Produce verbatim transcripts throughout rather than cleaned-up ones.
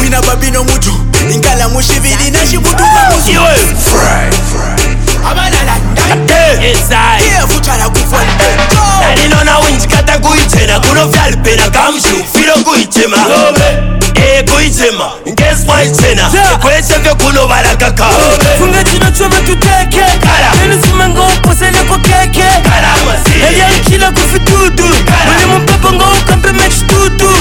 Tina babino mutu Inkala mushivili na shibutu kamusu Fry, fry It's I Yeah, futala kufwande Nalinona winji kata kuichena Kuno vyalipena kamshu Filo kuichema Eh kuichema Ngeswa ichena Kweshe vyo kuno barakaka Funga chino choma tuteke Nenu sumango uposele kwa keke Eli alikila kufitudu Mwele mpapa ngo ukampe mechi tutu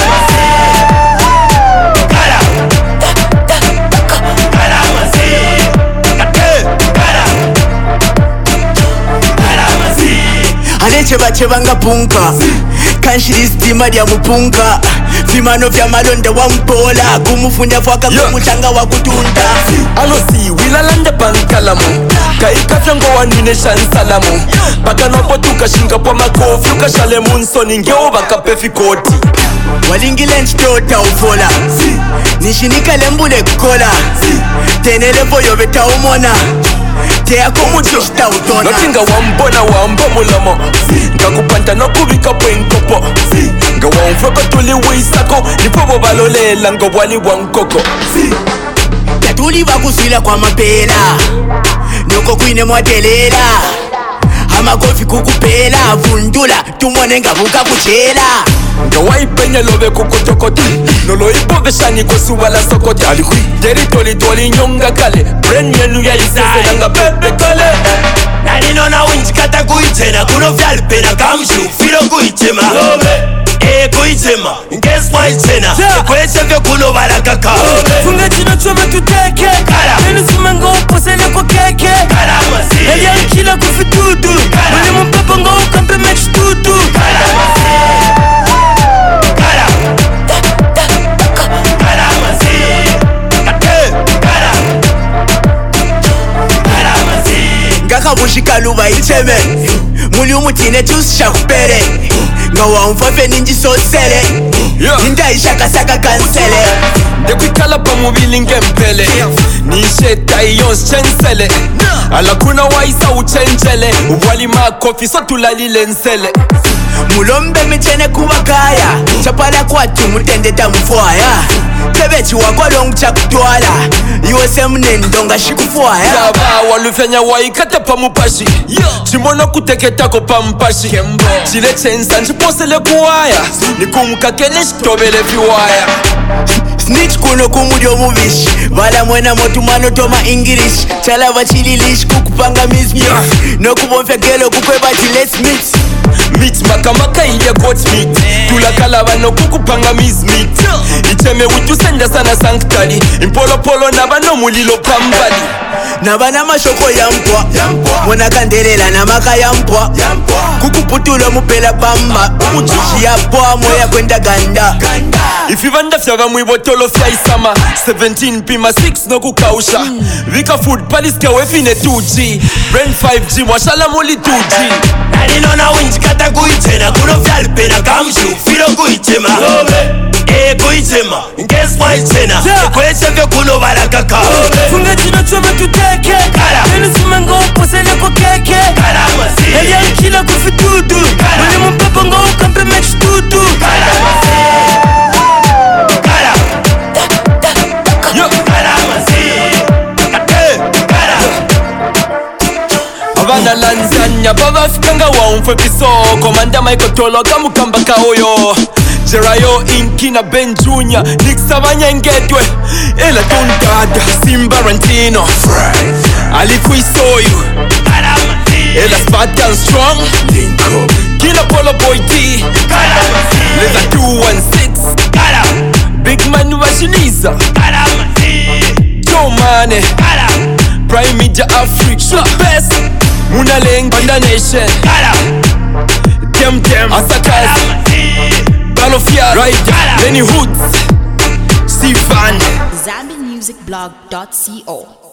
Cheba cheba nga punka Kanshiri stima dia mupunka Vimano vya malonda wa mpola Kumufunya fwaka kumutanga wa kutunda Ano si wilalande pankalamu Kaika fyango wanine shansalamu Baka nopo tukashinga pa makofi Ukashale munsoni ngeo baka pefi koti Walingile nchitota ufola Nishinika lembule kola Tenele voyo beta umona Tea kumucho shita utona Notinga wambona wambo mulamo Nga kupanta no kubika pwenkopo Nga wamfoko tuli wisako Nipobo balolela nga wali wankoko Yatuli wakuswila kwa mapela Noko kwine mwadelela Hama kofi kukupela Vundula tumone nga buka kuchela Nga waipenya lobe kukutokoti Nolo ipobe shani kosu wala sokoti Alikwi Deri toli toli nyonga kale Brain yenu ya isese nga bebe kale Nalinona winji kata kuichena Kuno vyalipena kamshu Filo kuichema Eh kuichema Ngeswa ichena Kweshe vyo kuno barakaka Funga chino choma tuteke Nenu sumango uposele kwa keke Eli alikila kufitudu Mwele mpapa ngo ukampe mechi tutu Ngakabushika luba icheme Muli umutine tusha kupere Nga wamfafe ninji sosele Ninda ishaka saka kansele Dekwikala pa mubili ngempele Nisheta iyons chensele Ala kuna waisa uchenjele Uwali makofi so tulalile nsele Mulombe michene kubakaya Chapala kwatu mutendeta mfwaya Tebechi wakolong chakutwala Iwose mnendonga shikufwaya Yaba walufenya waikata pa mupashi Chimono kuteketako pa mpashi Chile chensa nchiposele kuwaya Nikumukakene shitobele viwaya Snitch kuno kumulio mubishi Vala mwena motumano toma English Chala vachililish kukupanga mizmi No kubonfya gelo kukweba let's meet Meat makamaka iya goat meat Tulakala vano kukupanga miz meat Icheme witu senda sana sanktali Impolo polo na vano mulilo pambali Na vana mashoko ya mpwa Mwana kandelela na maka ya mpwa Kukuputulo mupela pamba Uchushi ya pwa moya kwenda ganda Ifi vanda fyava mwibotolo fya isama seventeen pima six no kukausha Vika food paliske wefine two G Brain five G mwashala muli two G Nalinona winji kata kuichena Kuno vyalipena kamshu Filo kuichema Eh kuichema Ngeswa ichena Kweshe vyo kuno barakaka Funga chino choma tuteke Nenu sumango uposele kwa keke Eli alikila kufitudu Mwele mpapa ngo ukampe mechi tutu Abana lanzanya baba fikanga waumfwe pisoko Manda maiko tolo gamu kamba kaoyo Jerayo Inki na Ben Junior Niksabanya ngetwe Ela Tondada Simba Rantino Alikwi Soyu Ela Spartan Strong Kila Polo Boy D Leza two one six Big Man Washiniza Joe Mane Prime Media Africa Best Muna Leng Banda Nation Dem Dem Asakas Balofia Rider Lenny Hoods Sivan Zambian Music Blog dot co